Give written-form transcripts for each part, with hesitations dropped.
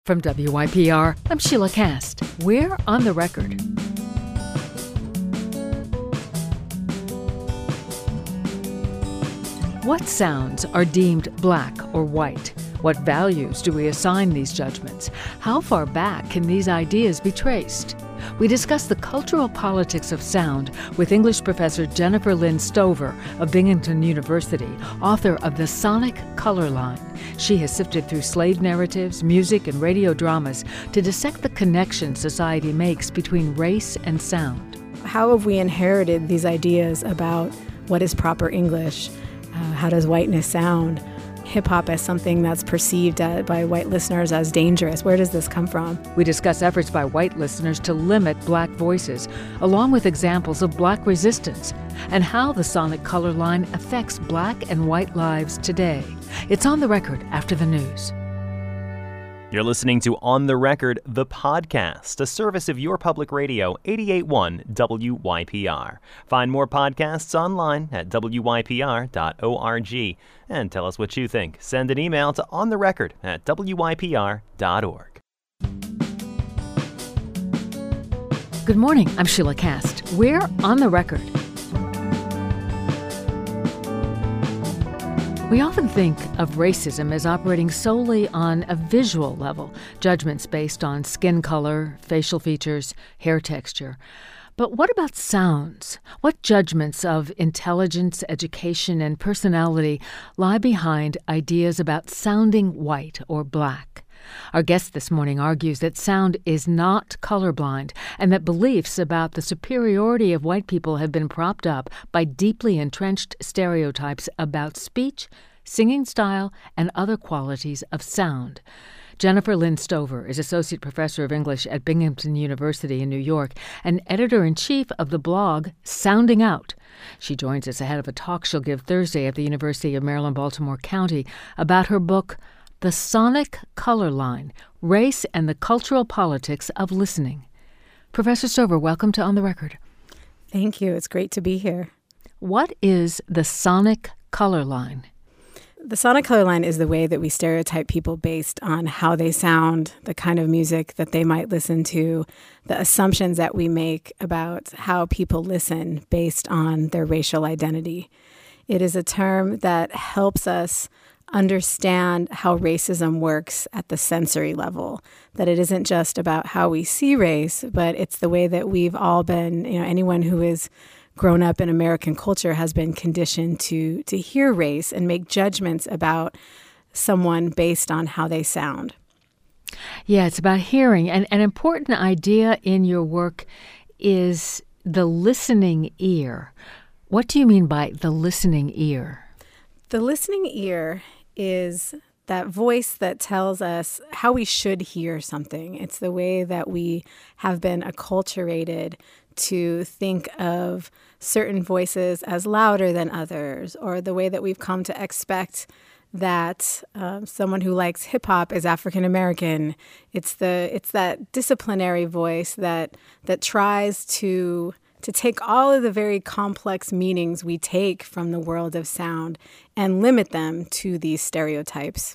From WYPR, I'm Sheila Cast. We're on the record. What sounds are deemed black or white? What values do we assign these judgments? How far back can these ideas be traced? We discuss the cultural politics of sound with English professor Jennifer Lynn Stover of Binghamton University, author of The Sonic Color Line. She has sifted through slave narratives, music, and radio dramas to dissect the connection society makes between race and sound. How have we inherited these ideas about what is proper English? How does whiteness sound? Hip-hop as something that's perceived by white listeners as dangerous. Where does this come from? We discuss efforts by white listeners to limit black voices, along with examples of black resistance, and how the sonic color line affects black and white lives today. It's on the record after the news. You're listening to On the Record, the podcast, a service of your public radio, 88.1 WYPR. Find more podcasts online at wypr.org. And tell us what you think. Send an email to ontherecord@wypr.org. Good morning, I'm Sheila Cast. We're on the record. We often think of racism as operating solely on a visual level, judgments based on skin color, facial features, hair texture. But what about sounds? What judgments of intelligence, education, and personality lie behind ideas about sounding white or black? Our guest this morning argues that sound is not colorblind and that beliefs about the superiority of white people have been propped up by deeply entrenched stereotypes about speech, singing style, and other qualities of sound. Jennifer Lynn Stover is Associate Professor of English at Binghamton University in New York and Editor-in-Chief of the blog Sounding Out. She joins us ahead of a talk she'll give Thursday at the University of Maryland, Baltimore County about her book, The Sonic Color Line, Race and the Cultural Politics of Listening. Professor Stover, welcome to On the Record. Thank you. It's great to be here. What is the sonic color line? The sonic color line is the way that we stereotype people based on how they sound, the kind of music that they might listen to, the assumptions that we make about how people listen based on their racial identity. It is a term that helps us understand how racism works at the sensory level, that it isn't just about how we see race, but it's the way that we've all been, anyone who is grown up in American culture has been conditioned to hear race and make judgments about someone based on how they sound. Yeah, it's about hearing. And an important idea in your work is the listening ear. What do you mean by the listening ear? The listening ear is that voice that tells us how we should hear something. It's the way that we have been acculturated to think of certain voices as louder than others, or the way that we've come to expect that someone who likes hip hop is African American. It's that disciplinary voice that tries to take all of the very complex meanings we take from the world of sound and limit them to these stereotypes.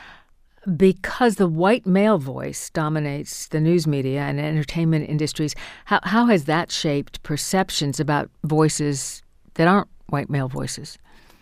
Because the white male voice dominates the news media and entertainment industries, how has that shaped perceptions about voices that aren't white male voices?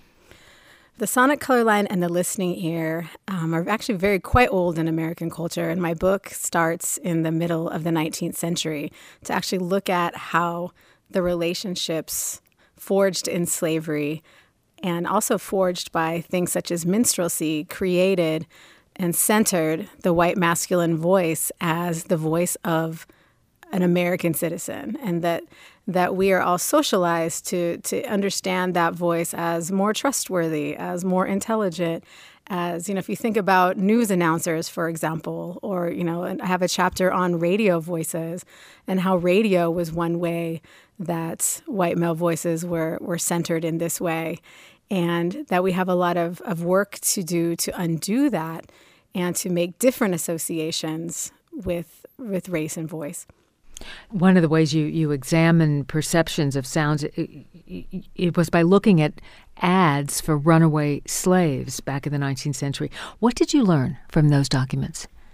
The sonic color line and the listening ear are actually quite old in American culture, and my book starts in the middle of the 19th century to actually look at how the relationships forged in slavery and also forged by things such as minstrelsy created and centered the white masculine voice as the voice of an American citizen, and that we are all socialized to understand that voice as more trustworthy, as more intelligent, as, if you think about news announcers, for example, or, I have a chapter on radio voices and how radio was one way that white male voices were centered in this way, and that we have a lot of work to do to undo that and to make different associations with race and voice. One of the ways you examine perceptions of sounds, it was by looking at ads for runaway slaves back in the 19th century. What did you learn from those documents?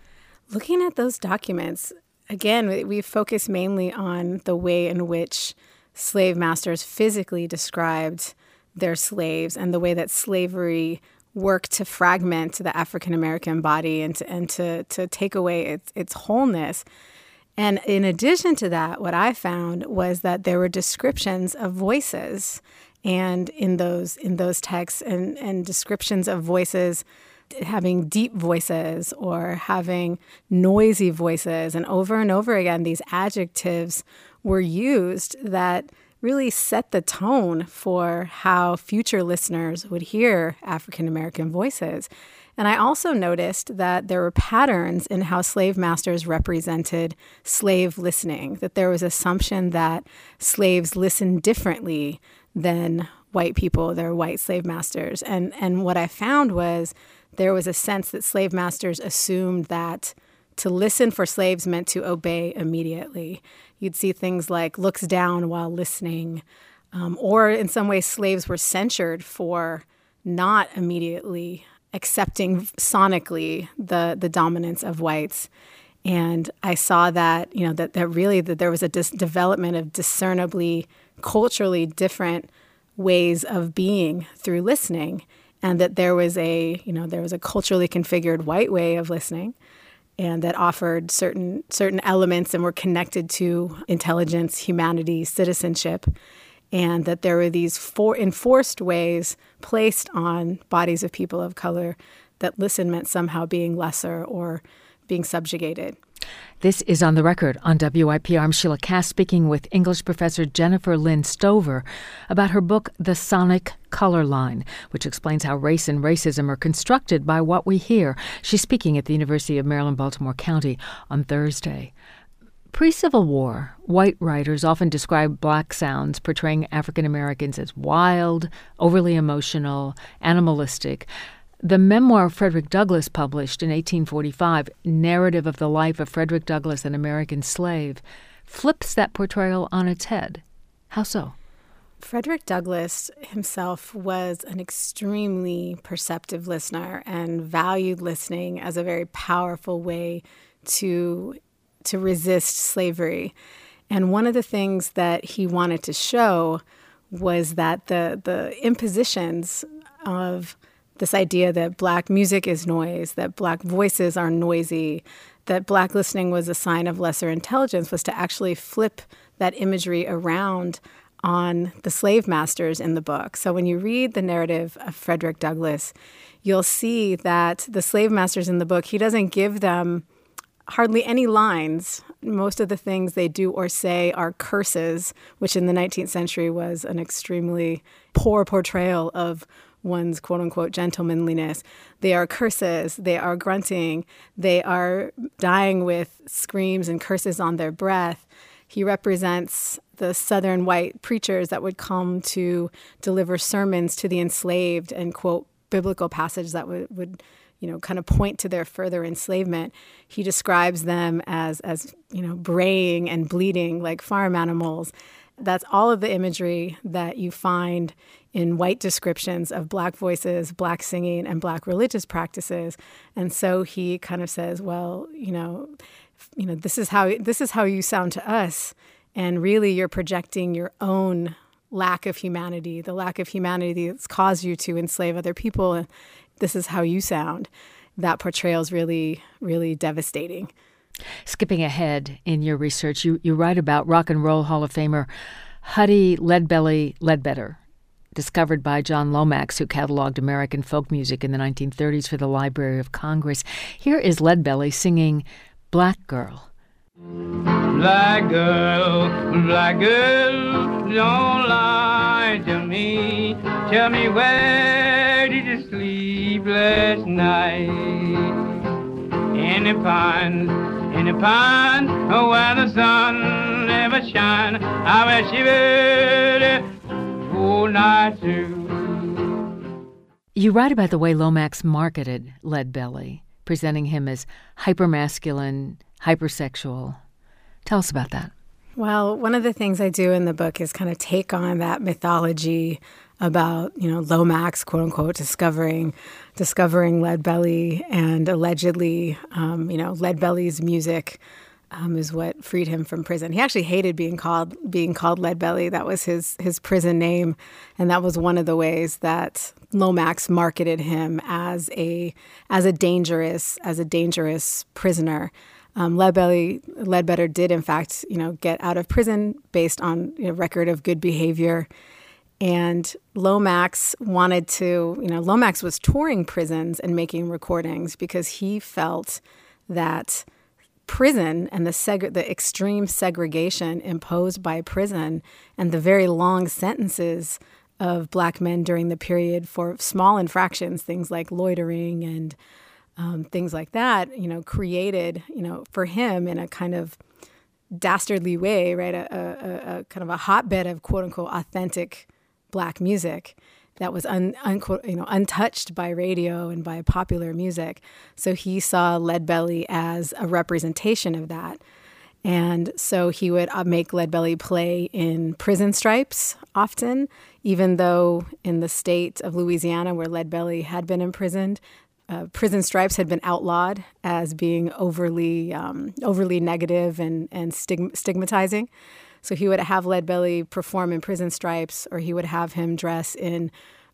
Looking at those documents, again, we focus mainly on the way in which slave masters physically described their slaves and the way that slavery worked to fragment the African American body and to take away its wholeness. And in addition to that, what I found was that there were descriptions of voices, and in those texts and descriptions of voices having deep voices or having noisy voices. And over again, these adjectives were used that really set the tone for how future listeners would hear African American voices. And I also noticed that there were patterns in how slave masters represented slave listening, that there was assumption that slaves listened differently than white people, their white slave masters. And what I found was there was a sense that slave masters assumed that to listen for slaves meant to obey immediately. You'd see things like looks down while listening, or in some ways slaves were censured for not immediately accepting sonically the dominance of whites. And I saw that, that there was a development of discernibly culturally different ways of being through listening, and that there was a culturally configured white way of listening, and that offered certain elements and were connected to intelligence, humanity, citizenship, and that there were these enforced ways placed on bodies of people of color that listen meant somehow being lesser or being subjugated. This is On the Record on WYPR. I'm Sheila Cass speaking with English professor Jennifer Lynn Stover about her book, The Sonic Color Line, which explains how race and racism are constructed by what we hear. She's speaking at the University of Maryland, Baltimore County on Thursday. Pre-Civil War, white writers often describe black sounds portraying African Americans as wild, overly emotional, animalistic. The memoir Frederick Douglass published in 1845, Narrative of the Life of Frederick Douglass, an American Slave, flips that portrayal on its head. How so? Frederick Douglass himself was an extremely perceptive listener and valued listening as a very powerful way to resist slavery. And one of the things that he wanted to show was that the impositions of this idea that black music is noise, that black voices are noisy, that black listening was a sign of lesser intelligence, was to actually flip that imagery around on the slave masters in the book. So when you read the narrative of Frederick Douglass, you'll see that the slave masters in the book, he doesn't give them hardly any lines. Most of the things they do or say are curses, which in the 19th century was an extremely poor portrayal of one's quote-unquote gentlemanliness. They are curses, they are grunting, they are dying with screams and curses on their breath. He represents the Southern white preachers that would come to deliver sermons to the enslaved and quote biblical passages that would kind of point to their further enslavement. He describes them as braying and bleating like farm animals. That's all of the imagery that you find in white descriptions of black voices, black singing, and black religious practices. And so he kind of says, well, this is how you sound to us. And really you're projecting your own lack of humanity, the lack of humanity that's caused you to enslave other people. And this is how you sound. That portrayal is really, really devastating. Skipping ahead in your research, you write about Rock and Roll Hall of Famer Huddie Leadbelly Ledbetter, discovered by John Lomax, who cataloged American folk music in the 1930s for the Library of Congress. Here is Leadbelly singing Black Girl. Black girl, don't lie to me. Tell me, where did you sleep last night? In the pond, where the sun never shine. I wish you would all night too. You write about the way Lomax marketed Leadbelly, presenting him as hypermasculine, hypersexual. Tell us about that. Well, one of the things I do in the book is kind of take on that mythology about, Lomax, quote unquote, discovering Leadbelly, and allegedly, Leadbelly's music is what freed him from prison. He actually hated being called Leadbelly. That was his prison name, and that was one of the ways that Lomax marketed him as a dangerous prisoner. Ledbetter did, in fact, get out of prison based on a record of good behavior. And Lomax Lomax was touring prisons and making recordings because he felt that prison and the extreme segregation imposed by prison and the very long sentences of Black men during the period for small infractions, things like loitering and things like that, created, for him in a kind of dastardly way, right, a kind of a hotbed of quote unquote authentic Black music that was untouched by radio and by popular music. So he saw Leadbelly as a representation of that. And so he would make Leadbelly play in prison stripes often, even though in the state of Louisiana where Leadbelly had been imprisoned, prison stripes had been outlawed as being overly negative and stigmatizing. So he would have Leadbelly perform in prison stripes, or he would have him dress in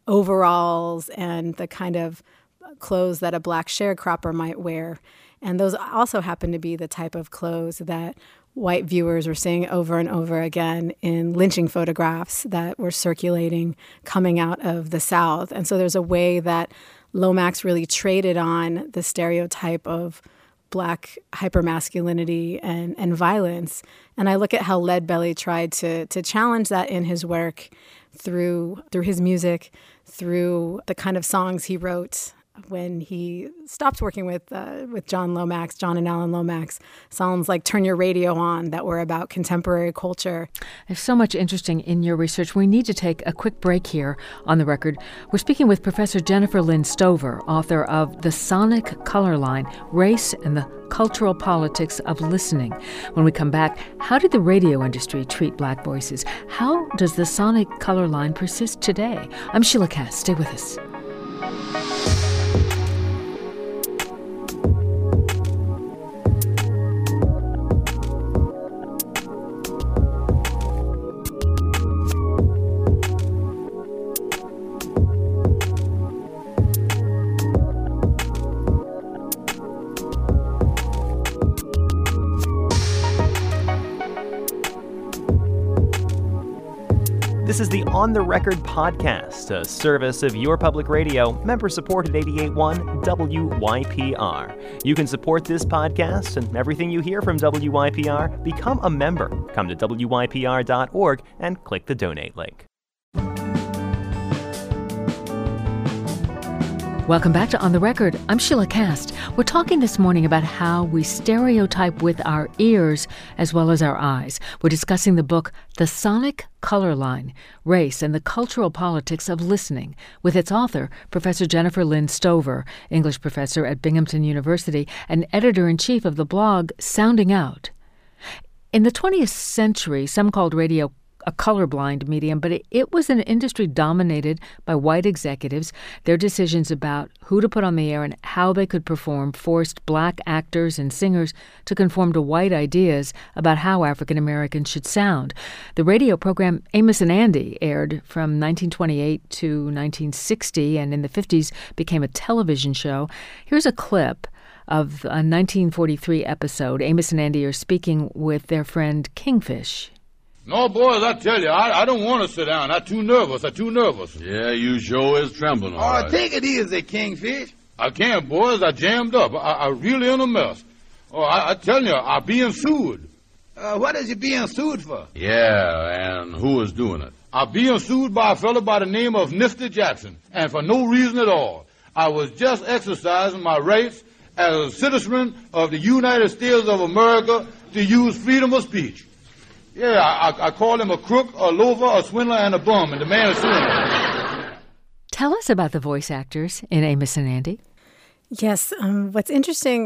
overalls and the kind of clothes that a Black sharecropper might wear. And those also happen to be the type of clothes that white viewers were seeing over and over again in lynching photographs that were circulating coming out of the South. And so there's a way that Lomax really traded on the stereotype of Black hypermasculinity and violence. And I look at how Leadbelly tried to challenge that in his work through his music, through the kind of songs he wrote when he stopped working with John and Alan Lomax, songs like Turn Your Radio On that were about contemporary culture. There's so much interesting in your research. We need to take a quick break here on The Record. We're speaking with Professor Jennifer Lynn Stover, author of The Sonic Color Line, Race and the Cultural Politics of Listening. When we come back, how did the radio industry treat Black voices? How does the sonic color line persist today? I'm Sheila Cass. Stay with us. This is the On the Record podcast, a service of your public radio, member-supported 88.1 WYPR. You can support this podcast and everything you hear from WYPR. Become a member. Come to WYPR.org and click the donate link. Welcome back to On the Record. I'm Sheila Cass. We're talking this morning about how we stereotype with our ears as well as our eyes. We're discussing the book, The Sonic Color Line, Race and the Cultural Politics of Listening, with its author, Professor Jennifer Lynn Stover, English professor at Binghamton University and editor-in-chief of the blog Sounding Out. In the 20th century, some called radio a colorblind medium, but it was an industry dominated by white executives. Their decisions about who to put on the air and how they could perform forced Black actors and singers to conform to white ideas about how African Americans should sound. The radio program Amos and Andy aired from 1928 to 1960, and in the 50s became a television show. Here's a clip of a 1943 episode. Amos and Andy are speaking with their friend Kingfish. No, boys, I tell you, I don't want to sit down. I'm too nervous. Yeah, you sure is trembling, all right. Take it easy, Kingfish. I can't, boys. I jammed up. I really in a mess. Oh, I tell you, I'm being sued. What is you being sued for? Yeah, and who is doing it? I'm being sued by a fellow by the name of Nifty Jackson, and for no reason at all. I was just exercising my rights as a citizen of the United States of America to use freedom of speech. Yeah, I call him a crook, a loafer, a swindler, and a bum, and the man is suing me. Tell us about the voice actors in Amos and Andy. Yes, what's interesting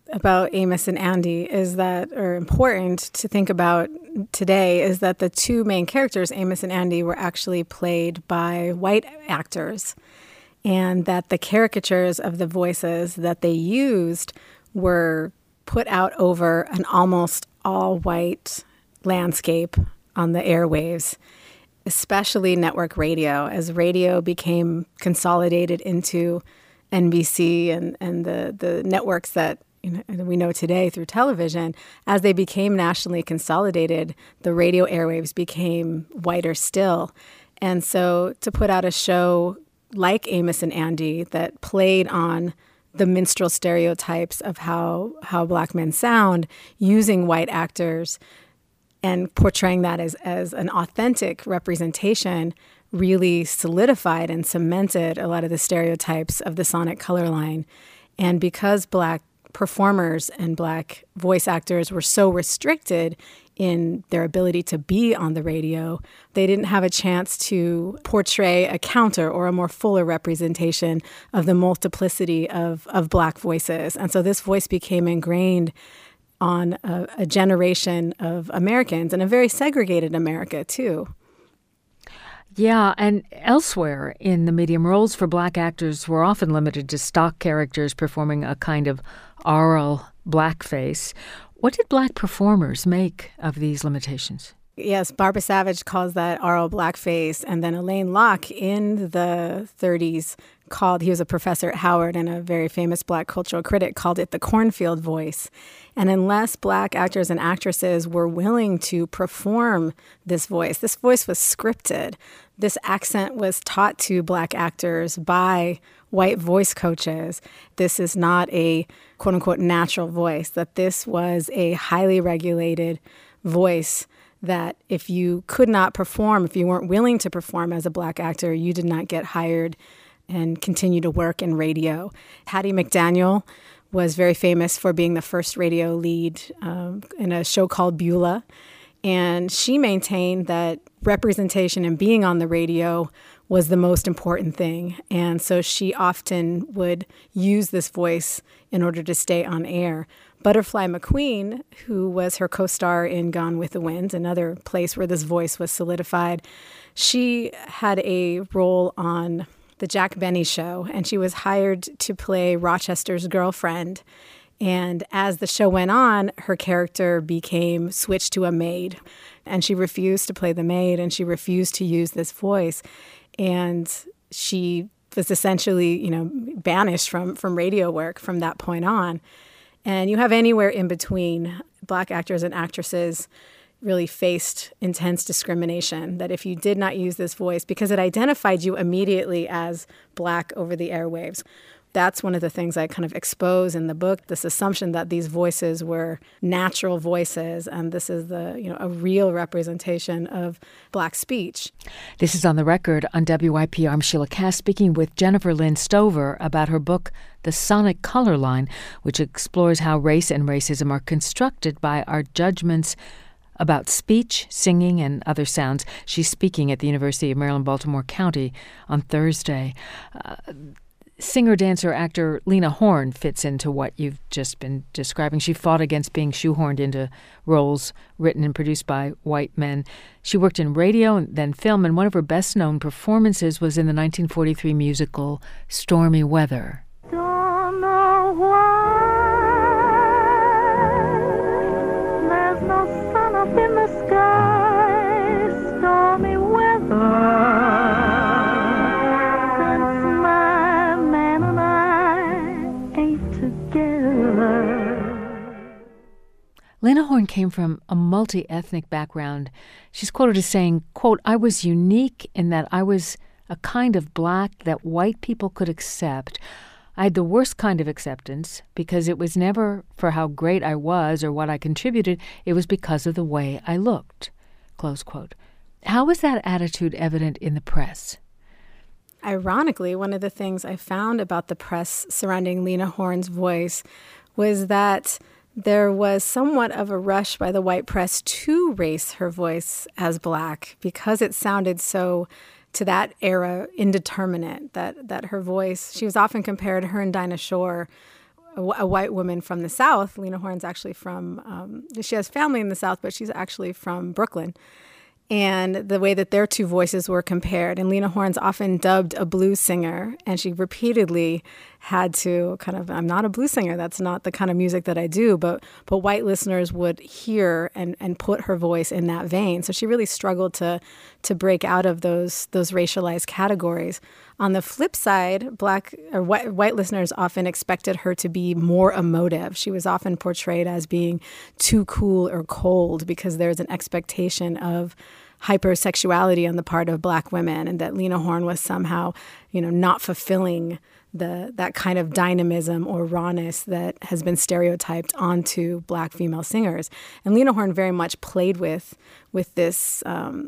about Amos and Andy is that, or important to think about today, is that the two main characters, Amos and Andy, were actually played by white actors, and that the caricatures of the voices that they used were put out over an almost all-white landscape on the airwaves, especially network radio. As radio became consolidated into NBC and the networks that we know today through television, as they became nationally consolidated, the radio airwaves became whiter still. And so to put out a show like Amos and Andy that played on the minstrel stereotypes of how Black men sound, using white actors and portraying that as an authentic representation, really solidified and cemented a lot of the stereotypes of the sonic color line. And because Black performers and Black voice actors were so restricted in their ability to be on the radio, they didn't have a chance to portray a counter or a more fuller representation of the multiplicity of Black voices. And so this voice became ingrained on a generation of Americans, and a very segregated America, too. Yeah, and elsewhere in the medium, roles for Black actors were often limited to stock characters performing a kind of oral blackface. What did Black performers make of these limitations? Yes, Barbara Savage calls that oral blackface, and then Alain Locke in the 30s he was a professor at Howard and a very famous Black cultural critic, called it the cornfield voice. And unless Black actors and actresses were willing to perform this voice was scripted. This accent was taught to Black actors by white voice coaches. This is not a quote-unquote natural voice, that this was a highly regulated voice that if you could not perform, if you weren't willing to perform as a Black actor, you did not get hired and continue to work in radio. Hattie McDaniel was very famous for being the first radio lead in a show called Beulah. And she maintained that representation and being on the radio was the most important thing. And so she often would use this voice in order to stay on air. Butterfly McQueen, who was her co-star in Gone with the Wind, another place where this voice was solidified, she had a role on the Jack Benny Show, and she was hired to play Rochester's girlfriend. And as the show went on, her character became switched to a maid, and she refused to play the maid, and she refused to use this voice. And she was essentially, banished from radio work from that point on. And you have anywhere in between, Black actors and actresses really faced intense discrimination, that if you did not use this voice, because it identified you immediately as Black over the airwaves. That's one of the things I kind of expose in the book, this assumption that these voices were natural voices, and this is a real representation of Black speech. This is On the Record on WYPR. I'm Sheila Cass speaking with Jennifer Lynn Stover about her book, The Sonic Color Line, which explores how race and racism are constructed by our judgments about speech, singing, and other sounds. She's speaking at the University of Maryland, Baltimore County on Thursday. Singer, dancer, actor Lena Horne fits into what you've just been describing. She fought against being shoehorned into roles written and produced by white men. She worked in radio and then film, and one of her best-known performances was in the 1943 musical Stormy Weather. Don't know why there's no sun up in the sky, stormy weather. Lena Horne came from a multi-ethnic background. She's quoted as saying, quote, "I was unique in that I was a kind of Black that white people could accept. I had the worst kind of acceptance because it was never for how great I was or what I contributed. It was because of the way I looked," close quote. How was that attitude evident in the press? Ironically, one of the things I found about the press surrounding Lena Horne's voice was that there was somewhat of a rush by the white press to race her voice as Black because it sounded so, to that era, indeterminate, that her voice, she was often compared, her and Dinah Shore, a white woman from the South. Lena Horne's actually from, she has family in the South, but she's actually from Brooklyn. And the way that their two voices were compared. And Lena Horne's often dubbed a blues singer, and she repeatedly had to kind of, I'm not a blues singer, that's not the kind of music that I do, but white listeners would hear and put her voice in that vein. So she really struggled to break out of those racialized categories. On the flip side, white listeners often expected her to be more emotive. She was often portrayed as being too cool or cold because there's an expectation of hypersexuality on the part of Black women, and that Lena Horne was somehow, not fulfilling that kind of dynamism or rawness that has been stereotyped onto Black female singers. And Lena Horne very much played with this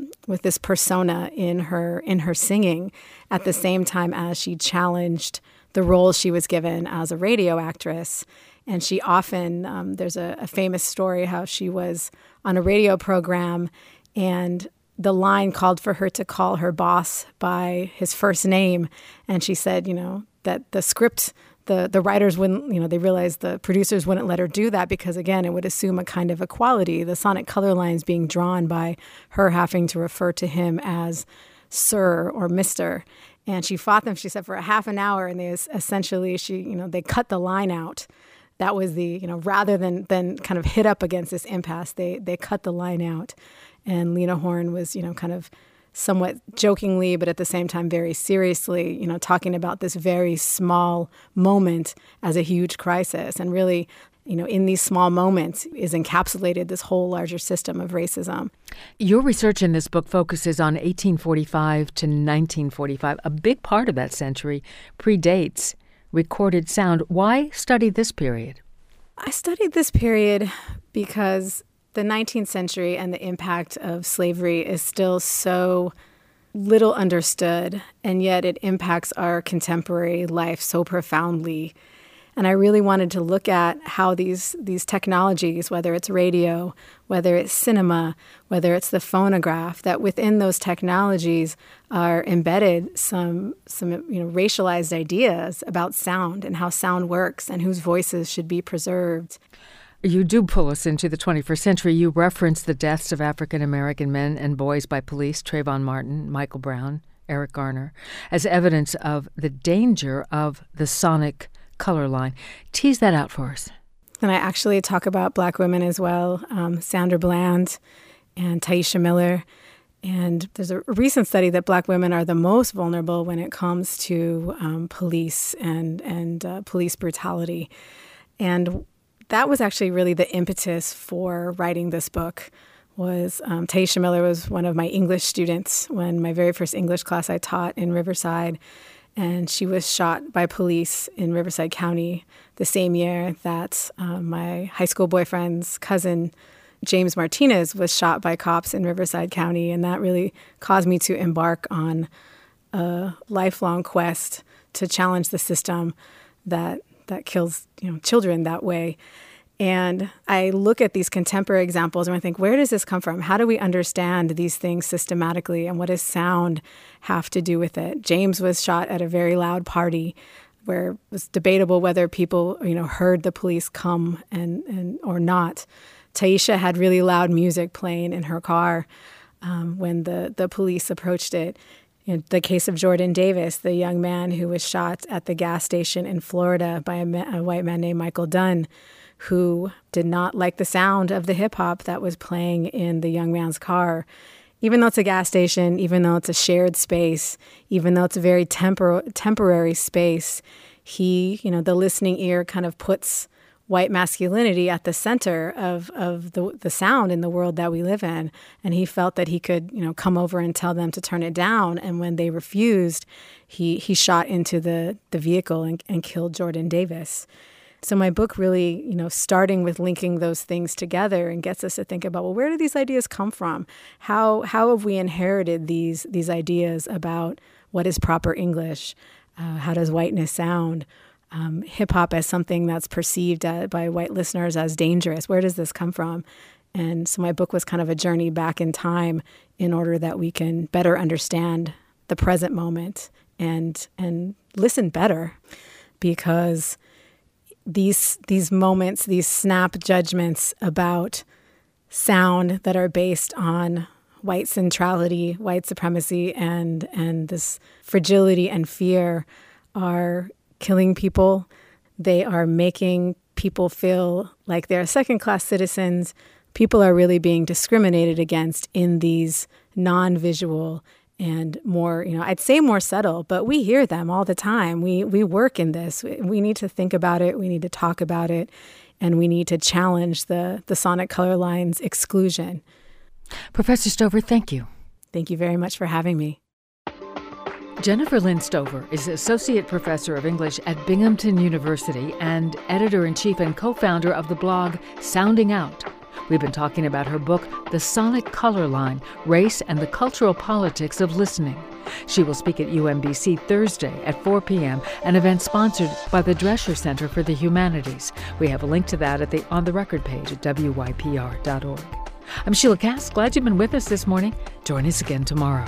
persona in her singing, at the same time as she challenged the roles she was given as a radio actress. And she often, there's a famous story how she was on a radio program and the line called for her to call her boss by his first name. And she said, that the script, the writers wouldn't, they realized the producers wouldn't let her do that because, again, it would assume a kind of equality. The sonic color lines being drawn by her having to refer to him as Sir or Mr. And she fought them, she said, for a half an hour. And they essentially, they cut the line out. That was rather than kind of hit up against this impasse, they cut the line out. And Lena Horne was, kind of somewhat jokingly, but at the same time very seriously, talking about this very small moment as a huge crisis. And really, in these small moments is encapsulated this whole larger system of racism. Your research in this book focuses on 1845 to 1945. A big part of that century predates recorded sound. Why study this period? I studied this period because the 19th century and the impact of slavery is still so little understood, and yet it impacts our contemporary life so profoundly. And I really wanted to look at how these technologies, whether it's radio, whether it's cinema, whether it's the phonograph, that within those technologies are embedded some racialized ideas about sound and how sound works and whose voices should be preserved. You do pull us into the 21st century. You reference the deaths of African-American men and boys by police, Trayvon Martin, Michael Brown, Eric Garner, as evidence of the danger of the sonic color line. Tease that out for us. And I actually talk about Black women as well, Sandra Bland and Taisha Miller. And there's a recent study that Black women are the most vulnerable when it comes to police and police brutality. And that was actually really the impetus for writing this book. Was Taisha Miller was one of my English students when my very first English class I taught in Riverside. And she was shot by police in Riverside County the same year that my high school boyfriend's cousin, James Martinez, was shot by cops in Riverside County. And that really caused me to embark on a lifelong quest to challenge the system that kills children that way. And I look at these contemporary examples and I think, where does this come from? How do we understand these things systematically? And what does sound have to do with it? James was shot at a very loud party where it was debatable whether people, heard the police come and or not. Taisha had really loud music playing in her car when the police approached it. The case of Jordan Davis, the young man who was shot at the gas station in Florida by a white man named Michael Dunn, who did not like the sound of the hip-hop that was playing in the young man's car. Even though it's a gas station, even though it's a shared space, even though it's a very temporary space, the listening ear kind of puts white masculinity at the center of the sound in the world that we live in. And he felt that he could, come over and tell them to turn it down. And when they refused, he shot into the vehicle and killed Jordan Davis. So my book really, starting with linking those things together and gets us to think about, well, where do these ideas come from? How have we inherited these ideas about what is proper English? How does whiteness sound? Hip-hop as something that's perceived by white listeners as dangerous. Where does this come from? And so my book was kind of a journey back in time in order that we can better understand the present moment and listen better. Because these moments, these snap judgments about sound that are based on white centrality, white supremacy, and this fragility and fear are killing people. They are making people feel like they're second-class citizens. People are really being discriminated against in these non-visual and more, I'd say more subtle, but we hear them all the time. We work in this. We need to think about it. We need to talk about it. And we need to challenge the sonic color line's exclusion. Professor Stover, thank you. Thank you very much for having me. Jennifer Lynn Stover is Associate Professor of English at Binghamton University and Editor-in-Chief and co-founder of the blog Sounding Out. We've been talking about her book, The Sonic Color Line, Race and the Cultural Politics of Listening. She will speak at UMBC Thursday at 4 p.m., an event sponsored by the Drescher Center for the Humanities. We have a link to that at the On the Record page at wypr.org. I'm Sheila Cass. Glad you've been with us this morning. Join us again tomorrow.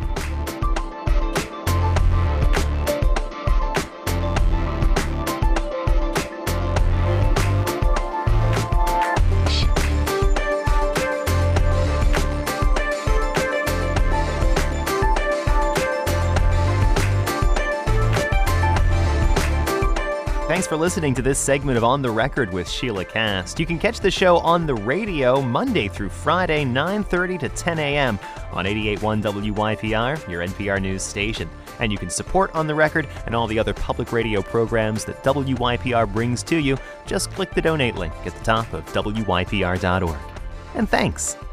Thanks for listening to this segment of On the Record with Sheila Cass. You can catch the show on the radio Monday through Friday, 9:30 to 10 a.m. on 88.1 WYPR, your NPR news station. And you can support On the Record and all the other public radio programs that WYPR brings to you. Just click the donate link at the top of WYPR.org. And thanks.